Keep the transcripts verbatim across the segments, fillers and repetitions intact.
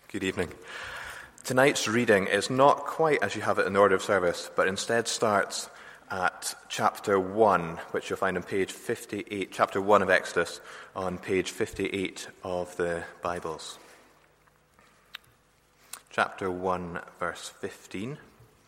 Good evening. Tonight's reading is not quite as you have it in the order of service, but instead starts at chapter one, which you'll find on page fifty-eight, chapter one of Exodus, on page fifty-eight of the Bibles. Chapter one, verse fifteen.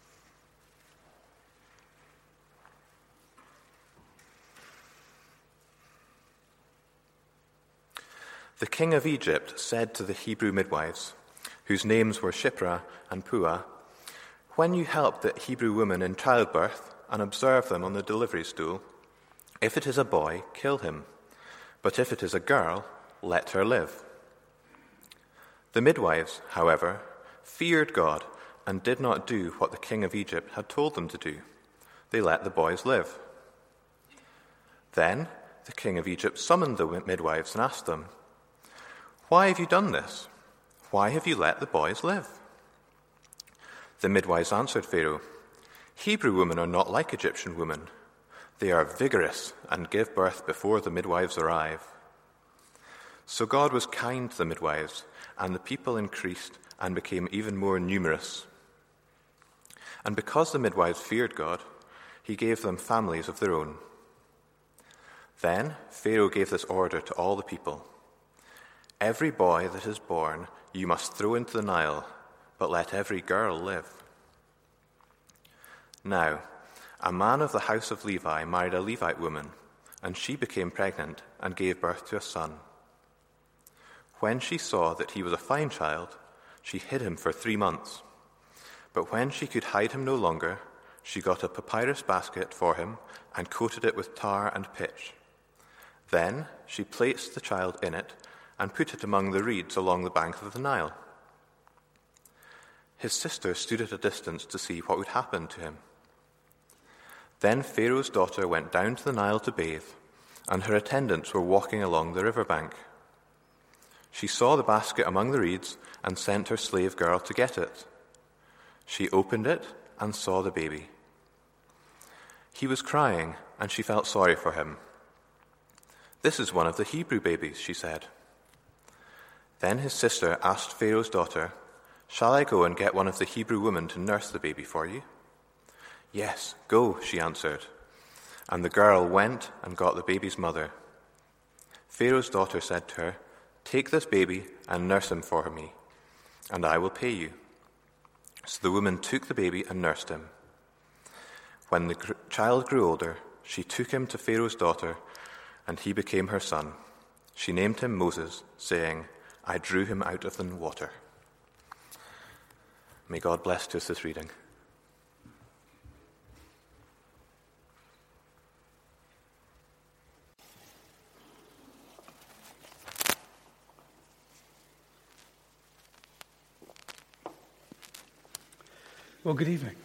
The king of Egypt said to the Hebrew midwives, whose names were Shiphrah and Puah, "When you help the Hebrew women in childbirth and observe them on the delivery stool, if it is a boy, kill him, but if it is a girl, let her live." The midwives, however, feared God and did not do what the king of Egypt had told them to do. They let the boys live. Then the king of Egypt summoned the midwives and asked them, "Why have you done this? Why have you let the boys live?" The midwives answered Pharaoh, "Hebrew women are not like Egyptian women. They are vigorous and give birth before the midwives arrive." So God was kind to the midwives, and the people increased and became even more numerous. And because the midwives feared God, he gave them families of their own. Then Pharaoh gave this order to all the people: "Every boy that is born you must throw into the Nile, but let every girl live." Now, a man of the house of Levi married a Levite woman, and she became pregnant and gave birth to a son. When she saw that he was a fine child, she hid him for three months. But when she could hide him no longer, she got a papyrus basket for him and coated it with tar and pitch. Then she placed the child in it and put it among the reeds along the bank of the Nile. His sister stood at a distance to see what would happen to him. Then Pharaoh's daughter went down to the Nile to bathe, and her attendants were walking along the riverbank. She saw the basket among the reeds and sent her slave girl to get it. She opened it and saw the baby. He was crying, and she felt sorry for him. "This is one of the Hebrew babies," she said. Then his sister asked Pharaoh's daughter, "Shall I go and get one of the Hebrew women to nurse the baby for you?" "Yes, go," she answered. And the girl went and got the baby's mother. Pharaoh's daughter said to her, "Take this baby and nurse him for me, and I will pay you." So the woman took the baby and nursed him. When the gr- child grew older, she took him to Pharaoh's daughter, and he became her son. She named him Moses, saying, "I drew him out of the water." May God bless to us this reading. Well, good evening.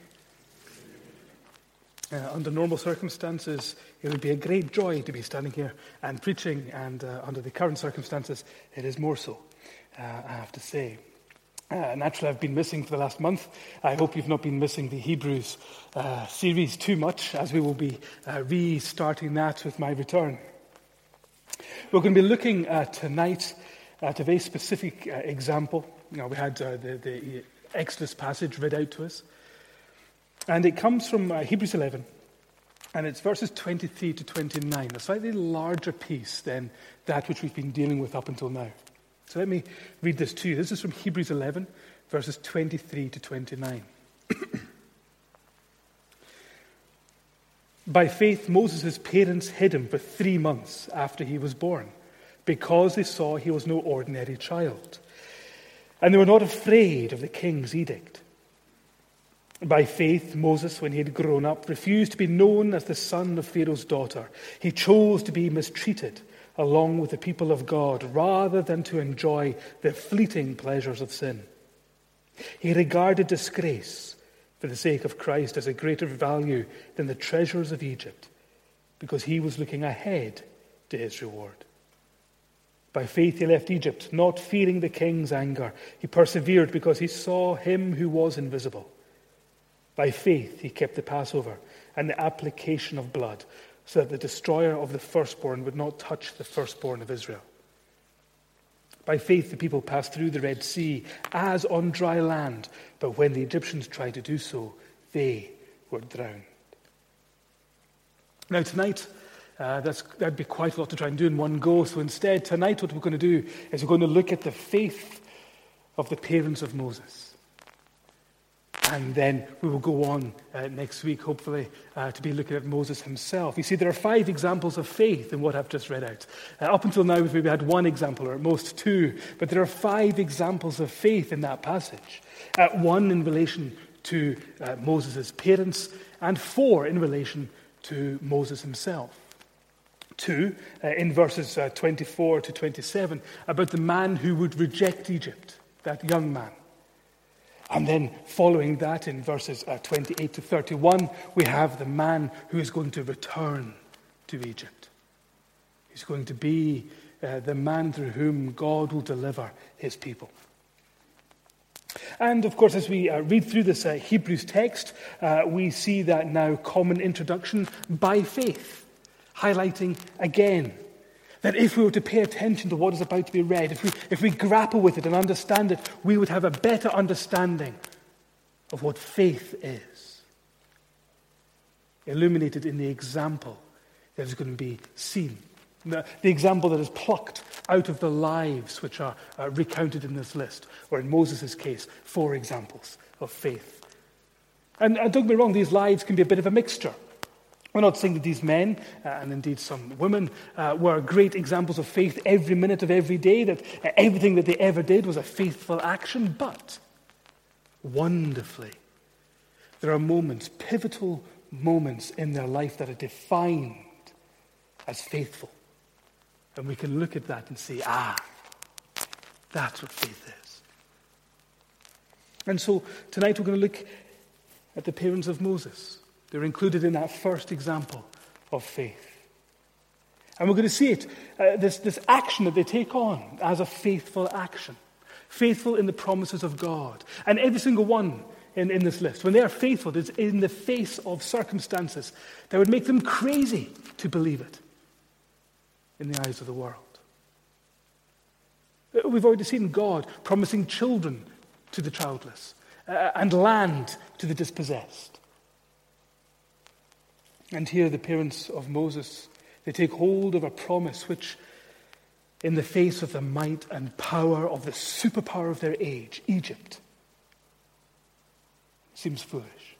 Uh, under normal circumstances, it would be a great joy to be standing here and preaching, and uh, under the current circumstances, it is more so, uh, I have to say. Uh, naturally, I've been missing for the last month. I hope you've not been missing the Hebrews uh, series too much, as we will be uh, restarting that with my return. We're going to be looking uh, tonight at a very specific uh, example. You know, we had uh, the, the Exodus passage read out to us. And it comes from uh, Hebrews eleven, and it's verses twenty-three to twenty-nine, a slightly larger piece than that which we've been dealing with up until now. So let me read this to you. This is from Hebrews eleven, verses twenty-three to twenty-nine. "By faith, Moses' parents hid him for three months after he was born, because they saw he was no ordinary child. And they were not afraid of the king's edict. By faith, Moses, when he had grown up, refused to be known as the son of Pharaoh's daughter. He chose to be mistreated along with the people of God, rather than to enjoy the fleeting pleasures of sin. He regarded disgrace for the sake of Christ as a greater value than the treasures of Egypt, because he was looking ahead to his reward. By faith he left Egypt, not fearing the king's anger. He persevered because he saw him who was invisible. By faith he kept the Passover and the application of blood, so that the destroyer of the firstborn would not touch the firstborn of Israel. By faith, the people passed through the Red Sea as on dry land, but when the Egyptians tried to do so, they were drowned. Now tonight, uh, that's, that'd be quite a lot to try and do in one go, so instead tonight what we're going to do is we're going to look at the faith of the parents of Moses. And then we will go on uh, next week, hopefully, uh, to be looking at Moses himself. You see, there are five examples of faith in what I've just read out. Uh, up until now, we've maybe had one example, or at most two, but there are five examples of faith in that passage. Uh, one in relation to uh, Moses' parents, and four in relation to Moses himself. Two, uh, in verses uh, twenty-four to twenty-seven, about the man who would reject Egypt, that young man. And then following that in verses uh, twenty-eight to thirty-one, we have the man who is going to return to Egypt. He's going to be uh, the man through whom God will deliver his people. And of course, as we uh, read through this uh, Hebrews text, uh, we see that now common introduction by faith, highlighting again that if we were to pay attention to what is about to be read, if we, if we grapple with it and understand it, we would have a better understanding of what faith is, illuminated in the example that is going to be seen. The, the example that is plucked out of the lives which are uh, recounted in this list, or in Moses' case, four examples of faith. And, and don't get me wrong, these lives can be a bit of a mixture. We're not saying that these men, uh, and indeed some women, uh, were great examples of faith every minute of every day, that uh, everything that they ever did was a faithful action, but wonderfully, there are moments, pivotal moments in their life that are defined as faithful. And we can look at that and say, ah, that's what faith is. And so tonight we're going to look at the parents of Moses. They're included in that first example of faith. And we're going to see it, uh, this, this action that they take on as a faithful action. Faithful in the promises of God. And every single one in, in this list, when they are faithful, it's in the face of circumstances that would make them crazy to believe it in the eyes of the world. We've already seen God promising children to the childless uh, and land to the dispossessed. And here the parents of Moses, they take hold of a promise which, in the face of the might and power of the superpower of their age, Egypt, seems foolish.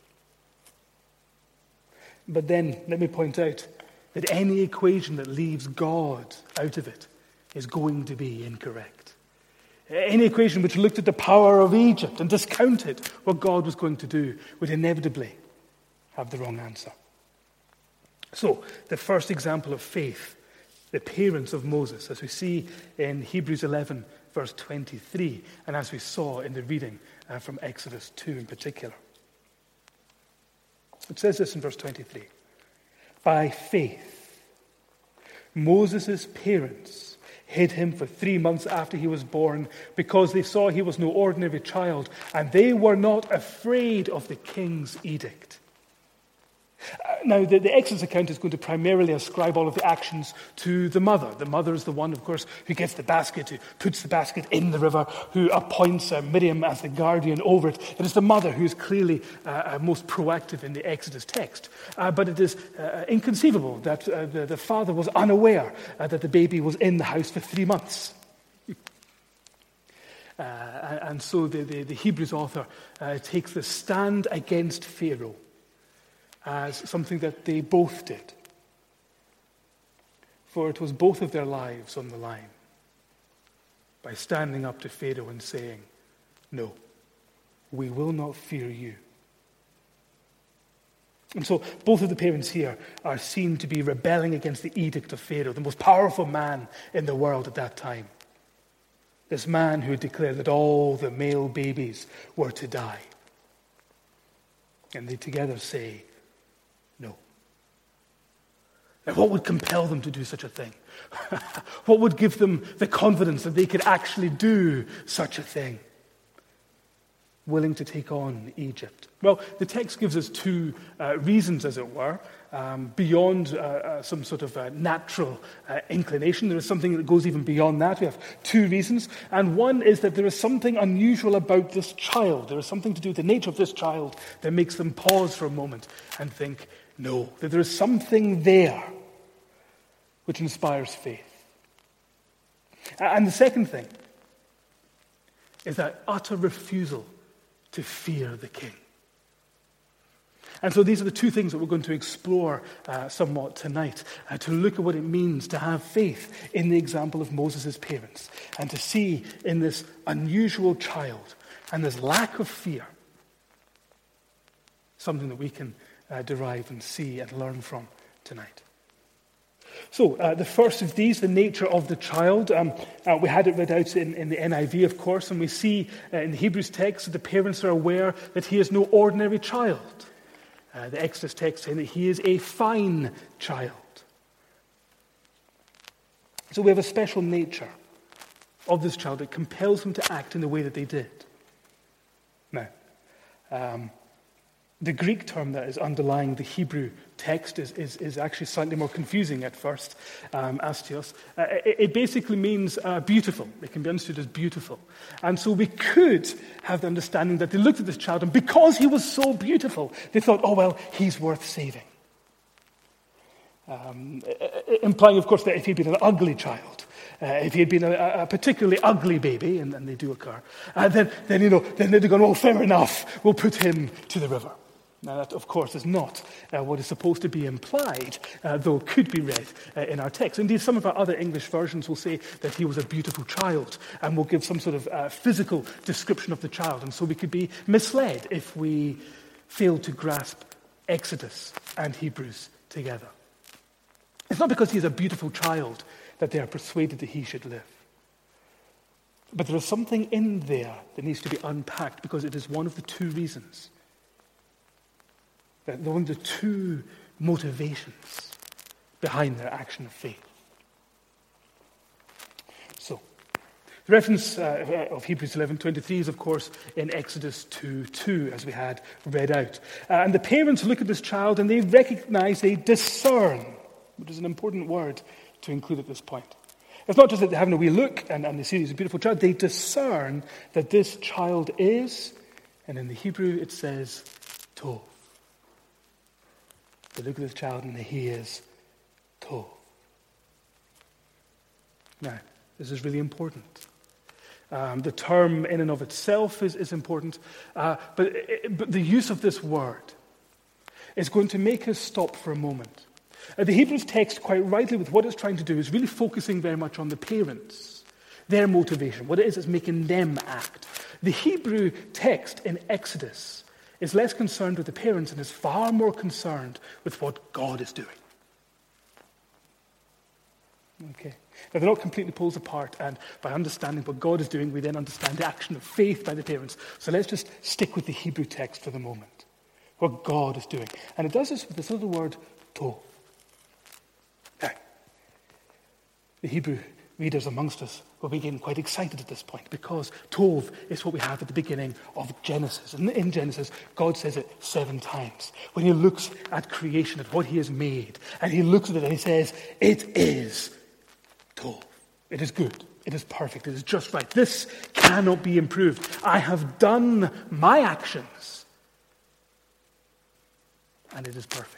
But then, let me point out that any equation that leaves God out of it is going to be incorrect. Any equation which looked at the power of Egypt and discounted what God was going to do would inevitably have the wrong answer. So, the first example of faith, the parents of Moses, as we see in Hebrews eleven, verse twenty-three, and as we saw in the reading uh, from Exodus two in particular. It says this in verse twenty-three. By faith, Moses' parents hid him for three months after he was born because they saw he was no ordinary child, and they were not afraid of the king's edict. Uh, now, the, the Exodus account is going to primarily ascribe all of the actions to the mother. The mother is the one, of course, who gets the basket, who puts the basket in the river, who appoints uh, Miriam as the guardian over it. It is the mother who is clearly uh, most proactive in the Exodus text. Uh, but it is uh, inconceivable that uh, the, the father was unaware uh, that the baby was in the house for three months. Uh, and so the, the, the Hebrews author uh, takes the stand against Pharaoh as something that they both did. For it was both of their lives on the line by standing up to Pharaoh and saying, no, we will not fear you. And so both of the parents here are seen to be rebelling against the edict of Pharaoh, the most powerful man in the world at that time. This man who had declared that all the male babies were to die. And they together say, no. And what would compel them to do such a thing? What would give them the confidence that they could actually do such a thing? Willing to take on Egypt. Well, the text gives us two uh, reasons, as it were, um, beyond uh, uh, some sort of uh, natural uh, inclination. There is something that goes even beyond that. We have two reasons. And one is that there is something unusual about this child. There is something to do with the nature of this child that makes them pause for a moment and think, no, that there is something there which inspires faith. And the second thing is that utter refusal to fear the king. And so these are the two things that we're going to explore uh, somewhat tonight, uh, to look at what it means to have faith in the example of Moses' parents, and to see in this unusual child and this lack of fear something that we can uh, derive and see and learn from tonight. So, uh, the first of these, the nature of the child. Um, uh, we had it read out in, in the N I V, of course, and we see uh, in the Hebrews text that the parents are aware that he is no ordinary child. Uh, the Exodus text saying that he is a fine child. So we have a special nature of this child that compels them to act in the way that they did. Now, um, the Greek term that is underlying the Hebrew text is, is, is actually slightly more confusing at first, um, astios. Uh, it, it basically means uh, beautiful. It can be understood as beautiful. And so we could have the understanding that they looked at this child, and because he was so beautiful, they thought, oh, well, he's worth saving. Um, implying, of course, that if he'd been an ugly child, uh, if he had been a, a particularly ugly baby, and, and they do occur, uh, then, then, you know, then they'd have gone, oh, fair enough, we'll put him to the river. Now, that, of course, is not uh, what is supposed to be implied, uh, though could be read uh, in our text. Indeed, some of our other English versions will say that he was a beautiful child and will give some sort of uh, physical description of the child. And so we could be misled if we fail to grasp Exodus and Hebrews together. It's not because he's a beautiful child that they are persuaded that he should live. But there is something in there that needs to be unpacked, because it is one of the two reasons. One of the two motivations behind their action of faith. So, the reference uh, of Hebrews eleven twenty-three is, of course, in Exodus two two, as we had read out. Uh, and the parents look at this child and they recognize, they discern, which is an important word to include at this point. It's not just that they're having a wee look and, and they see he's a beautiful child. They discern that this child is, and in the Hebrew it says, Tov. They look at this child and he is Tov. Now, this is really important. Um, the term in and of itself is, is important, uh, but, it, but the use of this word is going to make us stop for a moment. Uh, the Hebrews text, quite rightly, with what it's trying to do, is really focusing very much on the parents, their motivation, what it is that's making them act. The Hebrew text in Exodus is less concerned with the parents and is far more concerned with what God is doing. Okay. Now, they're not completely pulled apart, and by understanding what God is doing, we then understand the action of faith by the parents. So let's just stick with the Hebrew text for the moment. What God is doing. And it does this with this little word, tov. Now, the Hebrew readers amongst us will be getting quite excited at this point, because Tov is what we have at the beginning of Genesis. And in Genesis, God says it seven times. When he looks at creation, at what he has made, and he looks at it and he says, it is Tov. It is good. It is perfect. It is just right. This cannot be improved. I have done my actions, and it is perfect.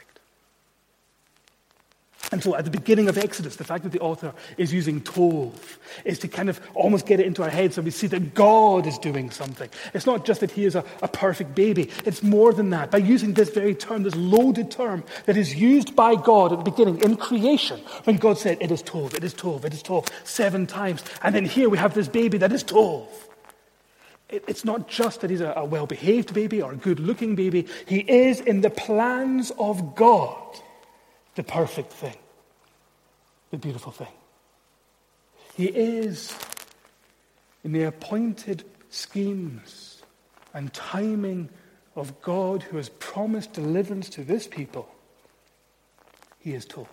And so at the beginning of Exodus, the fact that the author is using Tov is to kind of almost get it into our heads so we see that God is doing something. It's not just that he is a, a perfect baby. It's more than that. By using this very term, this loaded term that is used by God at the beginning in creation, when God said, it is Tov, it is Tov, it is Tov, seven times. And then here we have this baby that is Tov. It, it's not just that he's a, a well-behaved baby or a good-looking baby. He is, in the plans of God, the perfect thing, the beautiful thing. He is, in the appointed schemes and timing of God, who has promised deliverance to this people, he is Tov.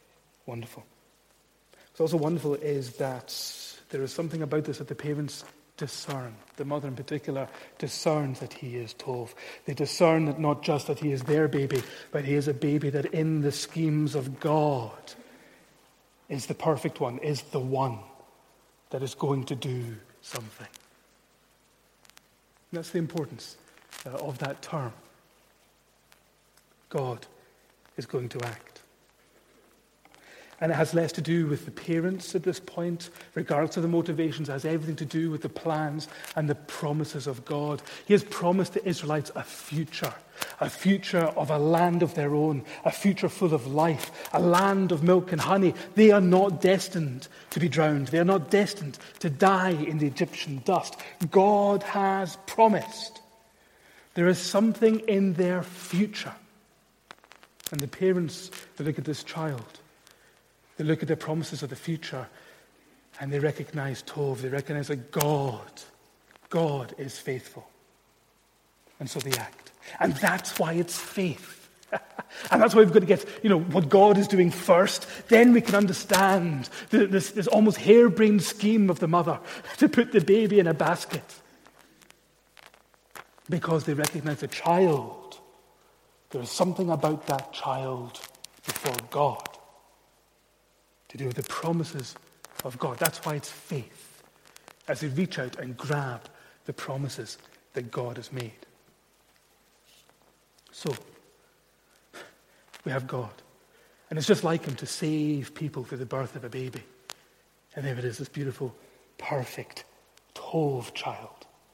Wonderful. What's also wonderful is that there is something about this that the parents discern. The mother in particular discerns that he is Tov. They discern that not just that he is their baby, but he is a baby that in the schemes of God is the perfect one, is the one that is going to do something. That's the importance uh, of that term. God is going to act. And it has less to do with the parents at this point, regardless of the motivations. It has everything to do with the plans and the promises of God. He has promised the Israelites a future, a future of a land of their own, a future full of life, a land of milk and honey. They are not destined to be drowned. They are not destined to die in the Egyptian dust. God has promised. There is something in their future. And the parents that look at this child, they look at the promises of the future and they recognize Tov. They recognize that God, God is faithful. And so they act. And that's why it's faith. And that's why we've got to get, you know, what God is doing first. Then we can understand this, this almost harebrained scheme of the mother to put the baby in a basket. Because they recognize the child. There is something about that child before God to do with the promises of God. That's why it's faith, as they reach out and grab the promises that God has made. So, we have God. And it's just like him to save people through the birth of a baby. And there it is, this beautiful, perfect, Tov child.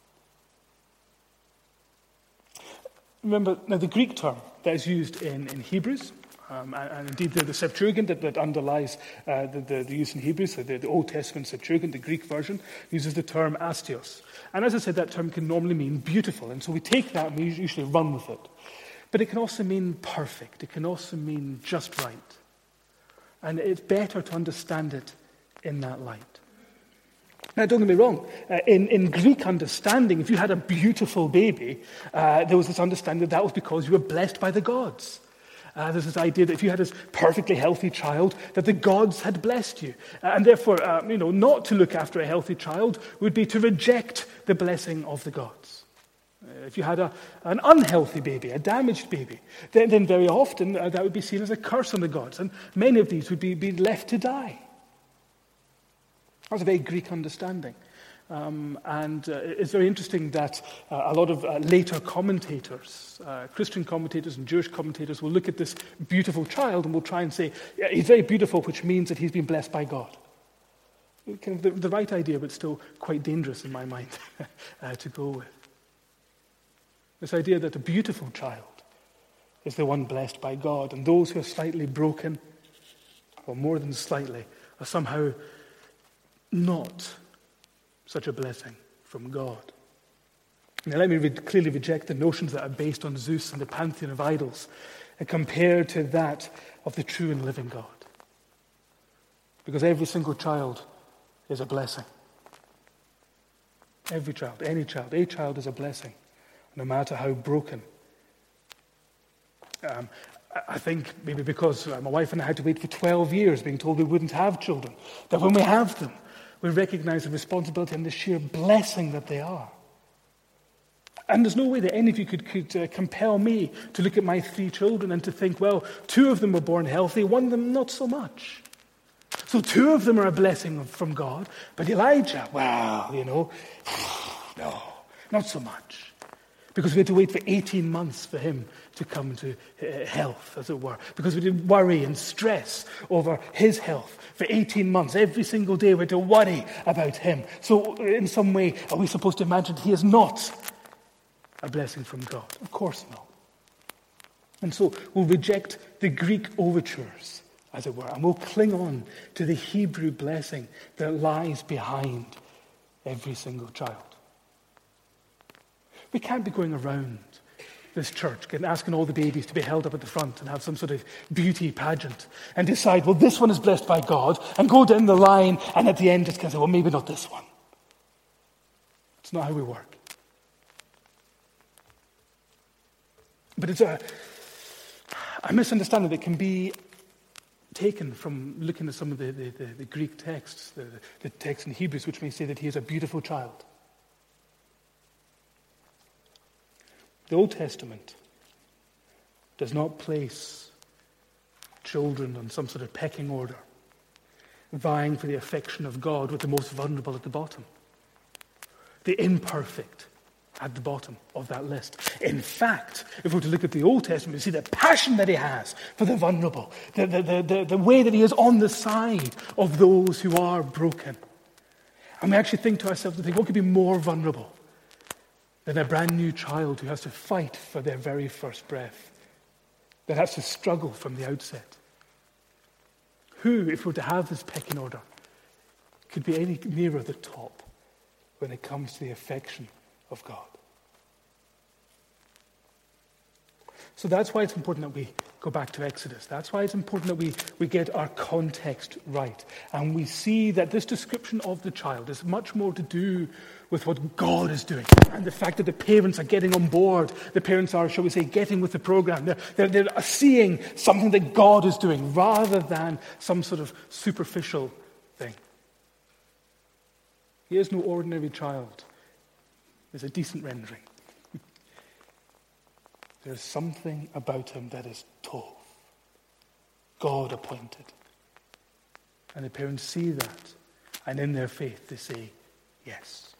Remember, now the Greek term that is used in, in Hebrews, Um, and, and indeed, the, the Septuagint that, that underlies uh, the, the, the use in Hebrews, so the, the Old Testament Septuagint, the Greek version, uses the term astios. And as I said, that term can normally mean beautiful. And so we take that and we usually run with it. But it can also mean perfect. It can also mean just right. And it's better to understand it in that light. Now, don't get me wrong. Uh, in, in Greek understanding, if you had a beautiful baby, uh, there was this understanding that that was because you were blessed by the gods. Uh, there's this idea that if you had this perfectly healthy child, that the gods had blessed you. Uh, and therefore, uh, you know, not to look after a healthy child would be to reject the blessing of the gods. Uh, if you had a, an unhealthy baby, a damaged baby, then, then very often uh, that would be seen as a curse on the gods. And many of these would be, be left to die. That's a very Greek understanding. Um, and uh, it's very interesting that uh, a lot of uh, later commentators, uh, Christian commentators and Jewish commentators, will look at this beautiful child and will try and say, yeah, he's very beautiful, which means that he's been blessed by God. Kind of the, the right idea, but still quite dangerous in my mind uh, to go with. This idea that a beautiful child is the one blessed by God, and those who are slightly broken, or more than slightly, are somehow not such a blessing from God. Now let me re- clearly reject the notions that are based on Zeus and the pantheon of idols and compare to that of the true and living God. Because every single child is a blessing. Every child, any child, a child is a blessing, no matter how broken. Um, I think maybe because my wife and I had to wait for twelve years being told we wouldn't have children, that when we have them, we recognize the responsibility and the sheer blessing that they are. And there's no way that any of you could, could uh, compel me to look at my three children and to think, well, two of them were born healthy, one of them not so much. So two of them are a blessing from God, but Elijah, well, you know, no, not so much. Because we had to wait for eighteen months for him to come to uh, health, as it were. Because we didn't worry and stress over his health for eighteen months. Every single day we had to worry about him. So in some way, are we supposed to imagine he is not a blessing from God? Of course not. And so we'll reject the Greek overtures, as it were, and we'll cling on to the Hebrew blessing that lies behind every single child. We can't be going around this church and asking all the babies to be held up at the front and have some sort of beauty pageant and decide, well, this one is blessed by God, and go down the line and at the end just kind of say, well, maybe not this one. It's not how we work. But it's a, a misunderstanding that can be taken from looking at some of the, the, the, the Greek texts, the, the text in Hebrews, which may say that he is a beautiful child. The Old Testament does not place children on some sort of pecking order, vying for the affection of God with the most vulnerable at the bottom, the imperfect at the bottom of that list. In fact, if we were to look at the Old Testament, we see the passion that he has for the vulnerable, the, the, the, the, the way that he is on the side of those who are broken. And we actually think to ourselves, think, what could be more vulnerable than a brand new child who has to fight for their very first breath, that has to struggle from the outset? Who, if we were to have this pecking order, could be any nearer the top when it comes to the affection of God? So that's why it's important that we go back to Exodus. That's why it's important that we, we get our context right. And we see that this description of the child is much more to do with what God is doing, and the fact that the parents are getting on board. The parents are, shall we say, getting with the program. They're, they're, they're seeing something that God is doing rather than some sort of superficial thing. He is no ordinary child. There's a decent rendering. There's something about him that is tov, God appointed. And the parents see that, and in their faith they say, yes.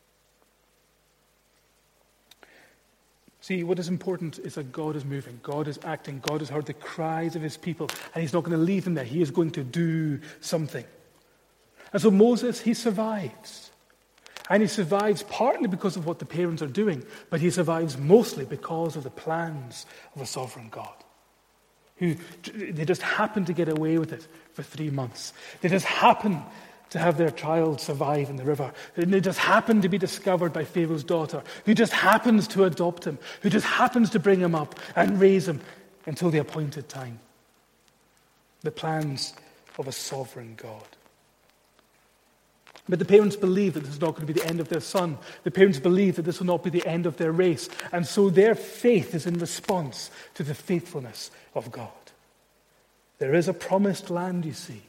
See, what is important is that God is moving, God is acting, God has heard the cries of his people, and he's not going to leave them there. He is going to do something. And so Moses, he survives. And he survives partly because of what the parents are doing, but he survives mostly because of the plans of a sovereign God, who they just happen to get away with it for three months. They just happen to have their child survive in the river. They just happen to be discovered by Pharaoh's daughter, who just happens to adopt him, who just happens to bring him up and raise him until the appointed time. The plans of a sovereign God. But the parents believe that this is not going to be the end of their son. The parents believe that this will not be the end of their race. And so their faith is in response to the faithfulness of God. There is a promised land, you see.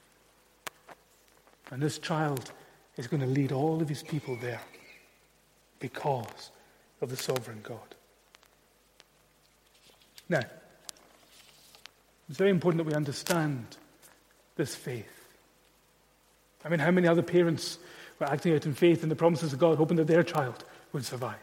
And this child is going to lead all of his people there because of the sovereign God. Now, it's very important that we understand this faith. I mean, how many other parents were acting out in faith in the promises of God, hoping that their child would survive?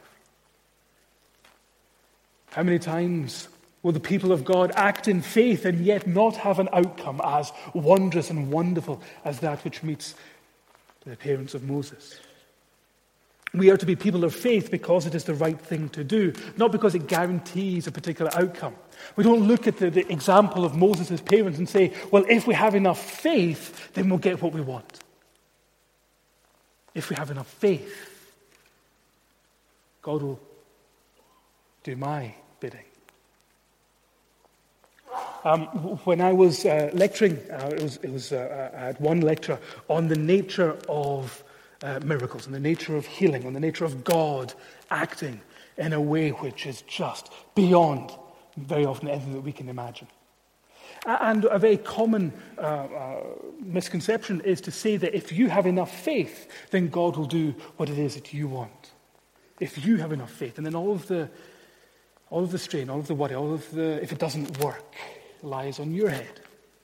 How many times will the people of God act in faith and yet not have an outcome as wondrous and wonderful as that which meets the parents of Moses? We are to be people of faith because it is the right thing to do, not because it guarantees a particular outcome. We don't look at the, the example of Moses' parents and say, well, if we have enough faith, then we'll get what we want. If we have enough faith, God will do my bidding. Um, when I was uh, lecturing, uh, it was, it was uh, I had one lecture on the nature of uh, miracles, and the nature of healing, on the nature of God acting in a way which is just beyond very often anything that we can imagine. And a very common uh, uh, misconception is to say that if you have enough faith, then God will do what it is that you want. If you have enough faith, and then all of the, all of the strain, all of the worry, all of the, if it doesn't work, lies on your head.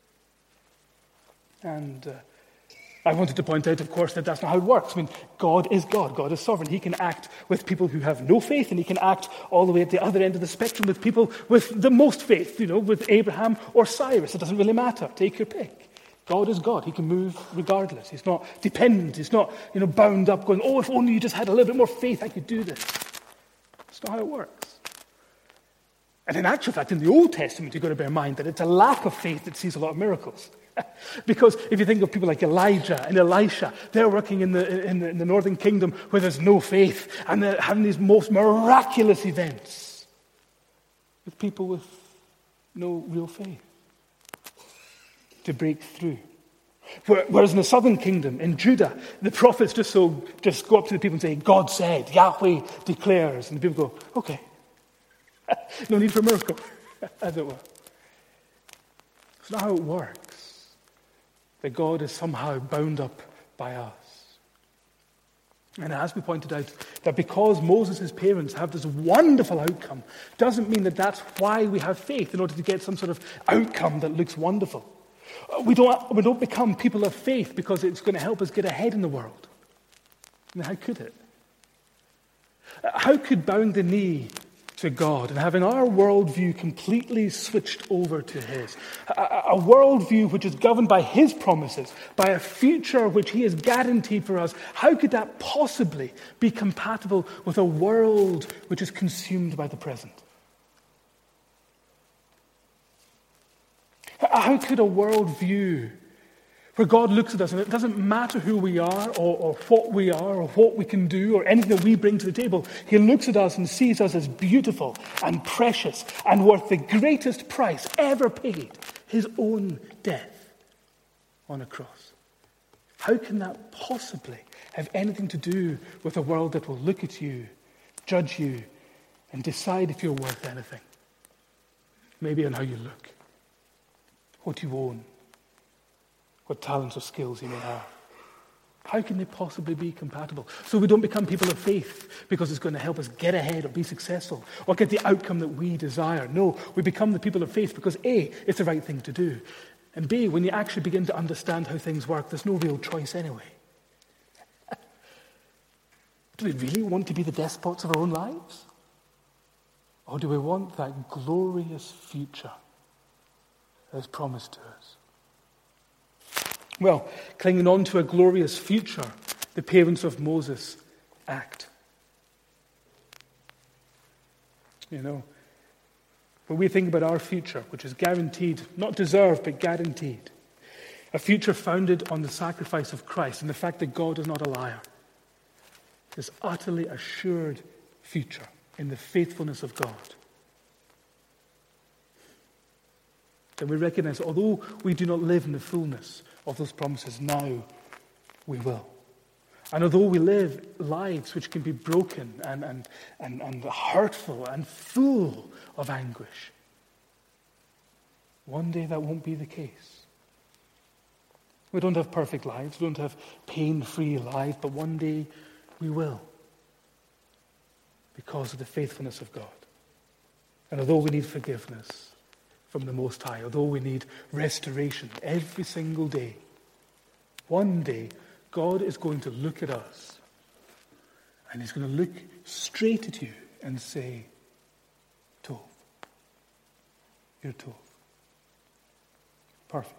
And uh, I wanted to point out, of course, that that's not how it works. I mean, God is God. God is sovereign. He can act with people who have no faith, and he can act all the way at the other end of the spectrum with people with the most faith, you know, with Abraham or Cyrus. It doesn't really matter. Take your pick. God is God. He can move regardless. He's not dependent. He's not, you know, bound up going, oh, if only you just had a little bit more faith, I could do this. That's not how it works. And in actual fact, in the Old Testament, you've got to bear in mind that it's a lack of faith that sees a lot of miracles. Because if you think of people like Elijah and Elisha, they're working in the, in the in the northern kingdom where there's no faith, and they're having these most miraculous events with people with no real faith to break through. Whereas in the southern kingdom, in Judah, the prophets just so just go up to the people and say, God said, Yahweh declares, and the people go, okay, no need for a miracle, as it were. It's not how it works. That God is somehow bound up by us. And as we pointed out, that because Moses' parents have this wonderful outcome, doesn't mean that that's why we have faith, in order to get some sort of outcome that looks wonderful. We don't, we don't become people of faith because it's going to help us get ahead in the world. I mean, how could it? How could bowing the knee to God and having our worldview completely switched over to His, a, a worldview which is governed by His promises, by a future which He has guaranteed for us, how could that possibly be compatible with a world which is consumed by the present? How could a worldview where God looks at us and it doesn't matter who we are or, or what we are or what we can do or anything that we bring to the table, He looks at us and sees us as beautiful and precious and worth the greatest price ever paid, His own death on a cross? How can that possibly have anything to do with a world that will look at you, judge you, and decide if you're worth anything? Maybe on how you look, what you own, what talents or skills you may have. How can they possibly be compatible? So we don't become people of faith because it's going to help us get ahead or be successful or get the outcome that we desire. No, we become the people of faith because A, it's the right thing to do. And B, when you actually begin to understand how things work, there's no real choice anyway. Do we really want to be the despots of our own lives? Or do we want that glorious future that is promised to us? Well, clinging on to a glorious future, the parents of Moses act. You know, when we think about our future, which is guaranteed, not deserved, but guaranteed, a future founded on the sacrifice of Christ and the fact that God is not a liar, this utterly assured future in the faithfulness of God, then we recognize that although we do not live in the fullness of those promises, now we will. And although we live lives which can be broken and, and, and, and hurtful and full of anguish, one day that won't be the case. We don't have perfect lives, we don't have pain-free lives, but one day we will, because of the faithfulness of God. And although we need forgiveness from the Most High, although we need restoration every single day, one day God is going to look at us and He's going to look straight at you and say, Tov, you're Tov. Perfect.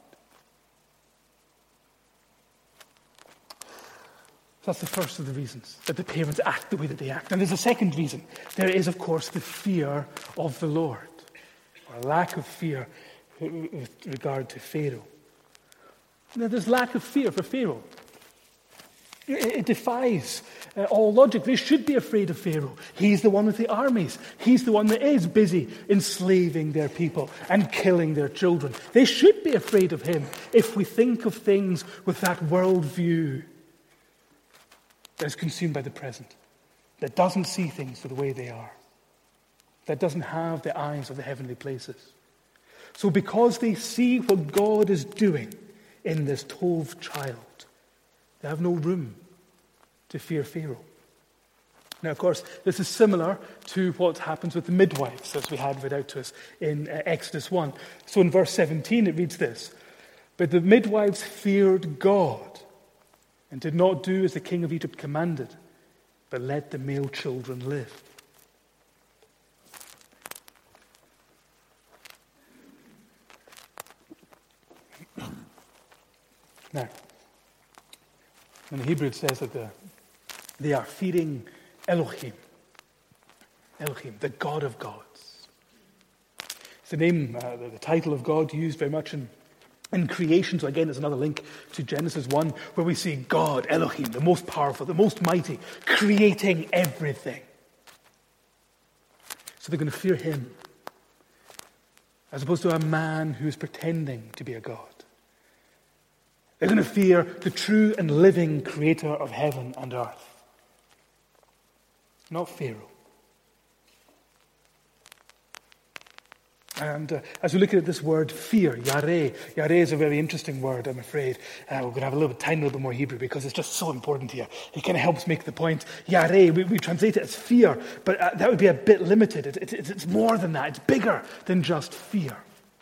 That's the first of the reasons that the parents act the way that they act. And there's a second reason. There is, of course, the fear of the Lord, or lack of fear with regard to Pharaoh. Now, there's lack of fear for Pharaoh. It, it defies uh, all logic. They should be afraid of Pharaoh. He's the one with the armies. He's the one that is busy enslaving their people and killing their children. They should be afraid of him if we think of things with that worldview that is consumed by the present, that doesn't see things for the way they are, that doesn't have the eyes of the heavenly places. So because they see what God is doing in this Tov child, they have no room to fear Pharaoh. Now, of course, this is similar to what happens with the midwives, as we had read out to us in uh, Exodus one. So in verse seventeen, it reads this: "But the midwives feared God and did not do as the king of Egypt commanded, but let the male children live." Now, in the Hebrew it says that the, they are fearing Elohim. Elohim, the God of gods. It's the name, uh, the, the title of God used very much in, in creation. So again, there's another link to Genesis one, where we see God, Elohim, the most powerful, the most mighty, creating everything. So they're going to fear him, as opposed to a man who is pretending to be a god. They're going to fear the true and living creator of heaven and earth, not Pharaoh. And uh, as we look at this word fear, yareh, yareh is a very interesting word, I'm afraid. Uh, we're going to have a little bit, tiny little bit more Hebrew because it's just so important here. It kind of helps make the point. Yareh, we, we translate it as fear, but uh, that would be a bit limited. It, it, it's more than that. It's bigger than just fear.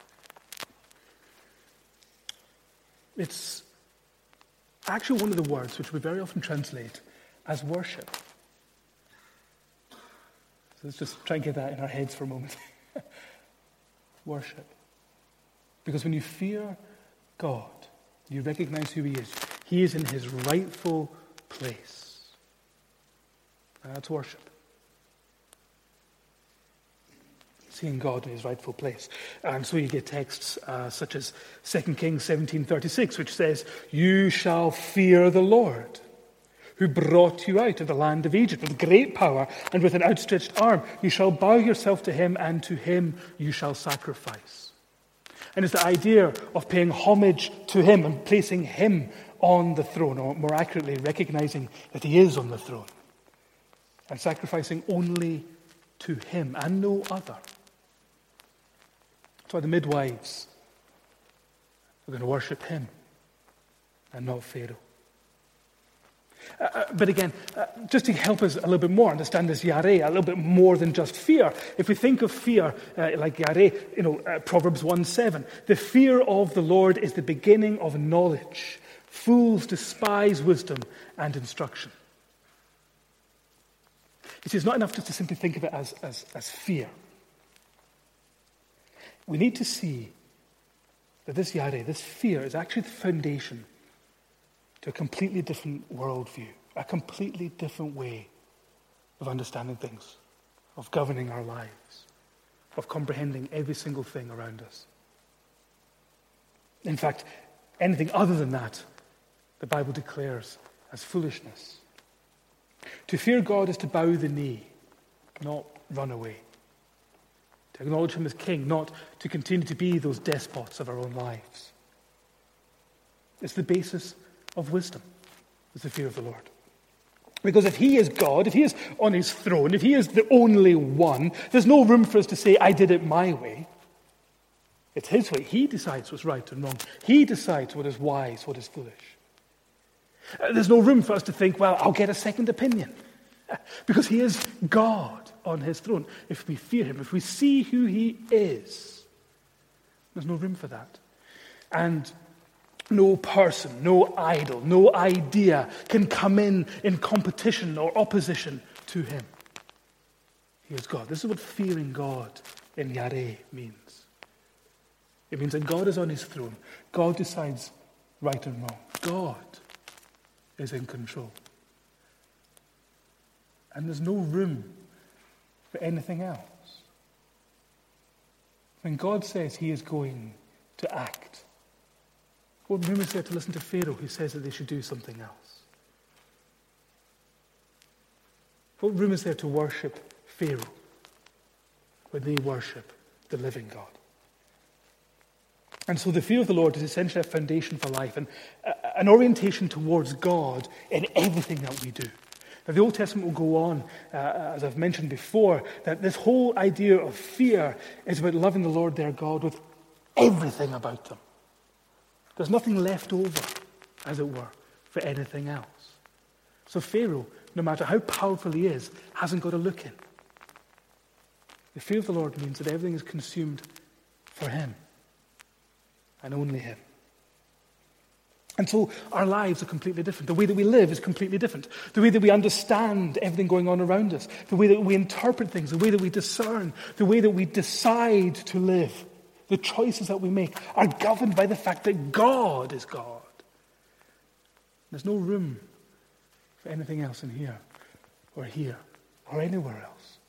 It's actually one of the words which we very often translate as worship. So let's just try and get that in our heads for a moment. Worship. Because when you fear God, you recognize who he is. He is in his rightful place. And that's worship. Seeing God in his rightful place. And so you get texts uh, such as Second Kings seventeen thirty-six, which says, "You shall fear the Lord, who brought you out of the land of Egypt with great power and with an outstretched arm. You shall bow yourself to him, and to him you shall sacrifice." And it's the idea of paying homage to him and placing him on the throne, or more accurately, recognizing that he is on the throne, and sacrificing only to him and no other. That's why the midwives are going to worship him and not Pharaoh. Uh, but again, uh, just to help us a little bit more understand this yareh, a little bit more than just fear. If we think of fear uh, like yareh, you know, uh, Proverbs one seven, the fear of the Lord is the beginning of knowledge. Fools despise wisdom and instruction. You see, it's not enough just to simply think of it as, as, as fear. We need to see that this yareh, this fear, is actually the foundation to a completely different worldview, a completely different way of understanding things, of governing our lives, of comprehending every single thing around us. In fact, anything other than that, the Bible declares as foolishness. To fear God is to bow the knee, not run away. To acknowledge him as king, not to continue to be those despots of our own lives. It's the basis of wisdom, is the fear of the Lord. Because if he is God, if he is on his throne, if he is the only one, there's no room for us to say, I did it my way. It's his way. He decides what's right and wrong. He decides what is wise, what is foolish. There's no room for us to think, well, I'll get a second opinion. Because he is God on his throne. If we fear him, if we see who he is, there's no room for that. And no person, no idol, no idea can come in in competition or opposition to him. He is God. This is what fearing God in yareh means. It means that God is on his throne. God decides right and wrong. God is in control. And there's no room for anything else. When God says he is going to act, what room is there to listen to Pharaoh who says that they should do something else? What room is there to worship Pharaoh when they worship the living God? And so the fear of the Lord is essentially a foundation for life and an orientation towards God in everything that we do. Now, the Old Testament will go on, uh, as I've mentioned before, that this whole idea of fear is about loving the Lord their God with everything about them. There's nothing left over, as it were, for anything else. So Pharaoh, no matter how powerful he is, hasn't got to look in. The fear of the Lord means that everything is consumed for him and only him. And so our lives are completely different. The way that we live is completely different. The way that we understand everything going on around us, the way that we interpret things, the way that we discern, the way that we decide to live, the choices that we make are governed by the fact that God is God. There's no room for anything else in here, or here, or anywhere else.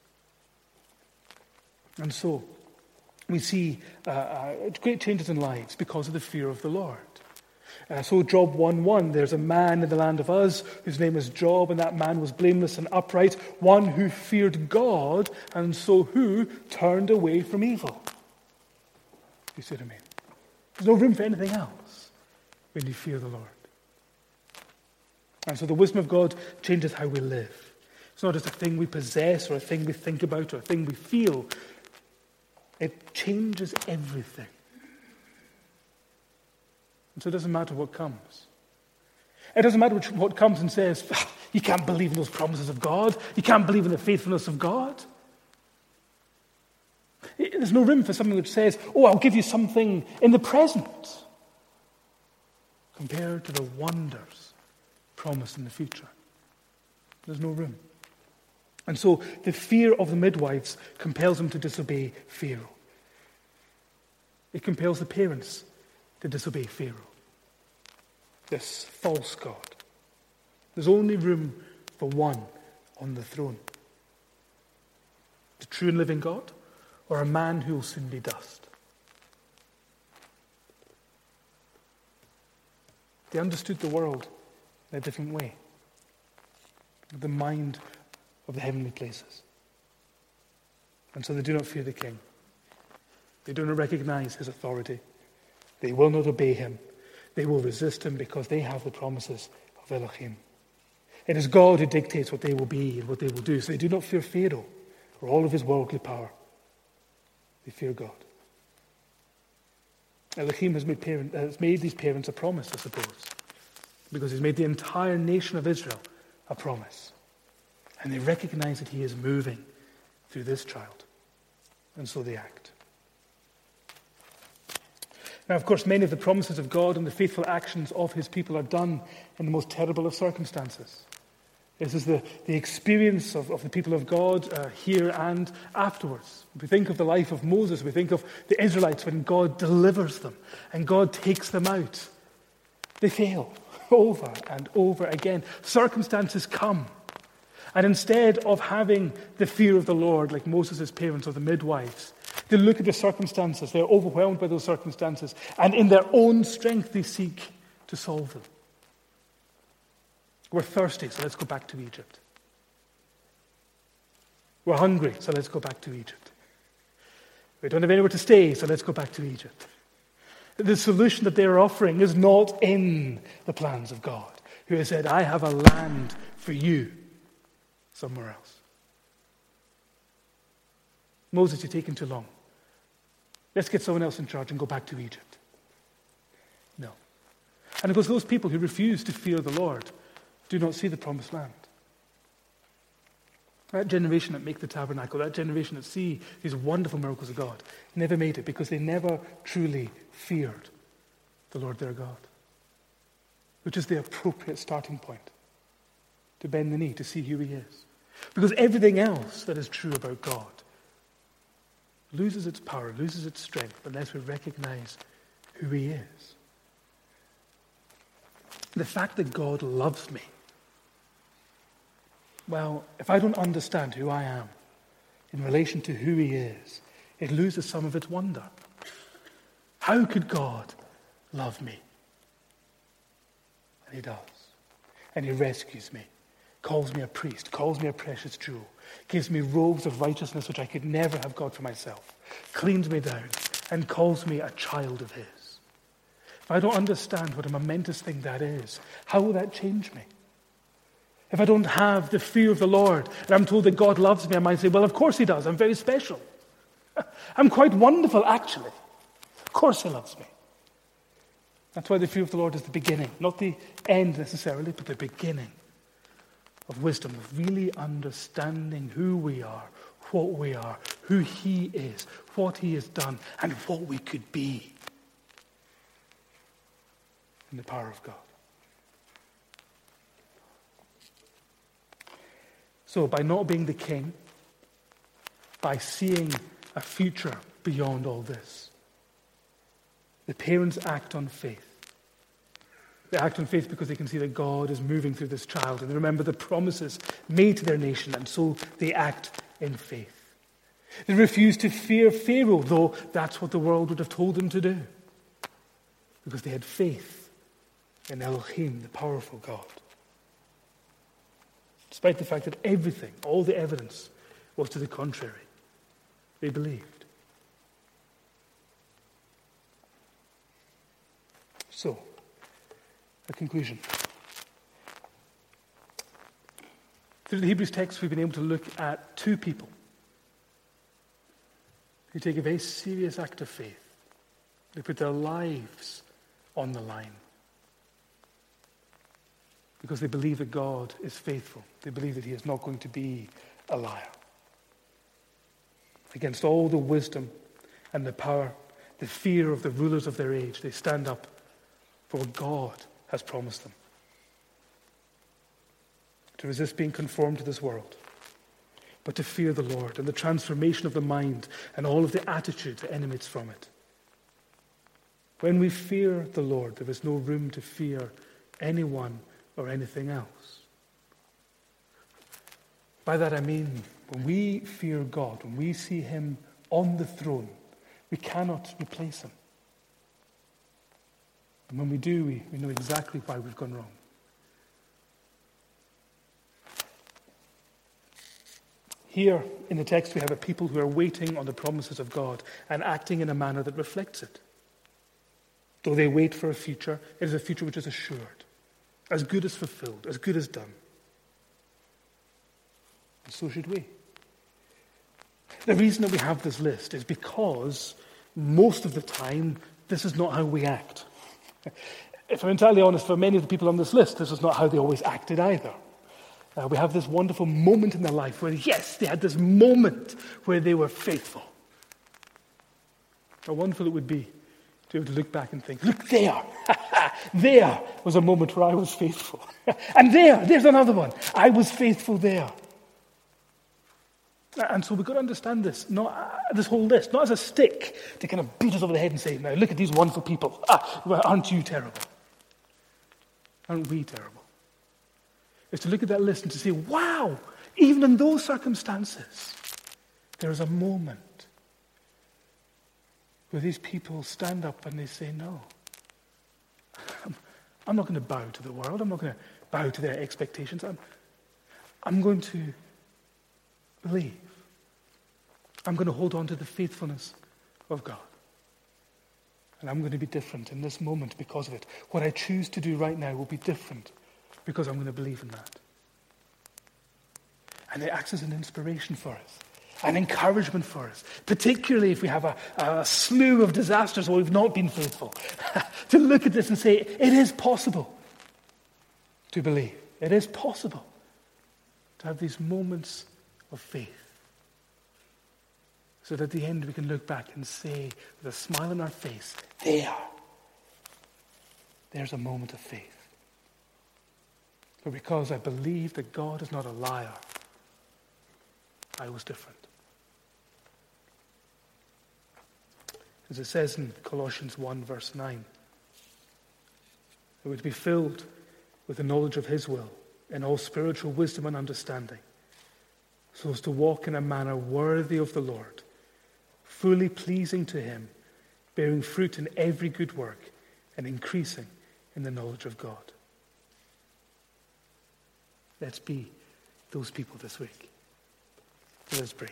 And so, we see uh, uh, great changes in lives because of the fear of the Lord. Uh, so Job one one, there's a man in the land of Uz whose name is Job, and that man was blameless and upright, one who feared God, and so who turned away from evil. You see what I mean? There's no room for anything else when you fear the Lord. And so the wisdom of God changes how we live. It's not just a thing we possess or a thing we think about or a thing we feel. It changes everything. And so it doesn't matter what comes. It doesn't matter which, what comes and says, you can't believe in those promises of God. You can't believe in the faithfulness of God. There's no room for something which says, oh, I'll give you something in the present, compared to the wonders promised in the future. There's no room. And so the fear of the midwives compels them to disobey Pharaoh. It compels the parents to disobey Pharaoh, this false god. There's only room for one on the throne. The true and living God, or a man who will soon be dust. They understood the world in a different way, with the mind of the heavenly places. And so they do not fear the king. They do not recognize his authority. They will not obey him. They will resist him because they have the promises of Elohim. It is God who dictates what they will be and what they will do. So they do not fear Pharaoh or all of his worldly power. They fear God. Elohim has made, parent, has made these parents a promise, I suppose, because he's made the entire nation of Israel a promise. And they recognize that he is moving through this child. And so they act. Now, of course, many of the promises of God and the faithful actions of his people are done in the most terrible of circumstances. This is the, the experience of, of the people of God uh, here and afterwards. We think of the life of Moses. We think of the Israelites when God delivers them and God takes them out. They fail over and over again. Circumstances come. And instead of having the fear of the Lord like Moses' parents or the midwives, they look at the circumstances. They're overwhelmed by those circumstances. And in their own strength, they seek to solve them. We're thirsty, so let's go back to Egypt. We're hungry, so let's go back to Egypt. We don't have anywhere to stay, so let's go back to Egypt. The solution that they're offering is not in the plans of God, who has said, I have a land for you somewhere else. Moses, you're taking too long. Let's get someone else in charge and go back to Egypt. No. And of course, those people who refuse to fear the Lord do not see the promised land. That generation that make the tabernacle, that generation that see these wonderful miracles of God, never made it because they never truly feared the Lord their God, which is the appropriate starting point to bend the knee, to see who he is. Because everything else that is true about God loses its power, loses its strength, unless we recognize who he is. The fact that God loves me, well, if I don't understand who I am in relation to who he is, it loses some of its wonder. How could God love me? And he does. And he rescues me, calls me a priest, calls me a precious jewel, gives me robes of righteousness which I could never have got for myself, cleans me down, and calls me a child of his. If I don't understand what a momentous thing that is, how will that change me? If I don't have the fear of the Lord, and I'm told that God loves me, I might say, well, of course he does. I'm very special. I'm quite wonderful, actually. Of course he loves me. That's why the fear of the Lord is the beginning, not the end necessarily, but the beginning of wisdom, of really understanding who we are, what we are, who he is, what he has done, and what we could be in the power of God. So by not being the king, by seeing a future beyond all this, the parents act on faith. They act on faith because they can see that God is moving through this child, and they remember the promises made to their nation, and so they act in faith. They refuse to fear Pharaoh, though that's what the world would have told them to do, because they had faith in Elohim, the powerful God. Despite the fact that everything, all the evidence, was to the contrary. They believed. So, a conclusion. Through the Hebrews text, we've been able to look at two people who take a very serious act of faith. They put their lives on the line because they believe that God is faithful. They believe that he is not going to be a liar. Against all the wisdom and the power, the fear of the rulers of their age, they stand up for what God has promised them. To resist being conformed to this world, but to fear the Lord and the transformation of the mind and all of the attitude that emanates from it. When we fear the Lord, there is no room to fear anyone or anything else. By that I mean, when we fear God, when we see him on the throne, we cannot replace him. And when we do, we, we know exactly why we've gone wrong. Here in the text we have a people who are waiting on the promises of God and acting in a manner that reflects it. Though they wait for a future, it is a future which is assured, as good as fulfilled, as good as done. And so should we. The reason that we have this list is because most of the time this is not how we act. If I'm entirely honest, for many of the people on this list, this is not how they always acted either. Uh, we have this wonderful moment in their life where, yes, they had this moment where they were faithful. How wonderful it would be to be able to look back and think, look there, there was a moment where I was faithful. And there, there's another one. I was faithful there. And so we've got to understand this, not uh, this whole list, not as a stick to kind of beat us over the head and say, now look at these wonderful people. Ah, well, aren't you terrible? Aren't we terrible? It's to look at that list and to say, wow, even in those circumstances, there is a moment where these people stand up and they say, no, I'm, I'm not going to bow to the world. I'm not going to bow to their expectations. I'm, I'm going to believe. I'm going to hold on to the faithfulness of God. And I'm going to be different in this moment because of it. What I choose to do right now will be different because I'm going to believe in that. And it acts as an inspiration for us, an encouragement for us, particularly if we have a, a slew of disasters where we've not been faithful, to look at this and say, it is possible to believe. It is possible to have these moments of faith. So that at the end we can look back and say, with a smile on our face, there, there's a moment of faith. But because I believe that God is not a liar, I was different. As it says in Colossians one, verse nine, it would be filled with the knowledge of his will in all spiritual wisdom and understanding, so as to walk in a manner worthy of the Lord, fully pleasing to him, bearing fruit in every good work and increasing in the knowledge of God. Let's be those people this week. Let's pray.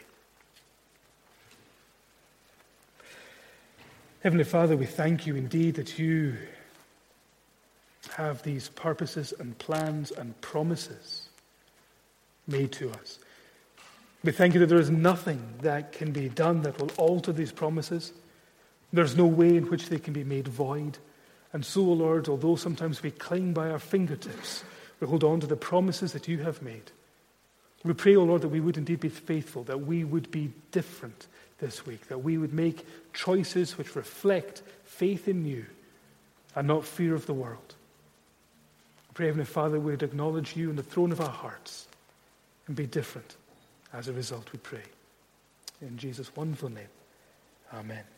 Heavenly Father, we thank you indeed that you have these purposes and plans and promises made to us. We thank you that there is nothing that can be done that will alter these promises. There's no way in which they can be made void. And so, Lord, although sometimes we cling by our fingertips, we hold on to the promises that you have made. We pray, O Lord, that we would indeed be faithful, that we would be different this week, that we would make choices which reflect faith in you and not fear of the world. We pray, Heavenly Father, we would acknowledge you on the throne of our hearts and be different. As a result, we pray. In Jesus' wonderful name, amen.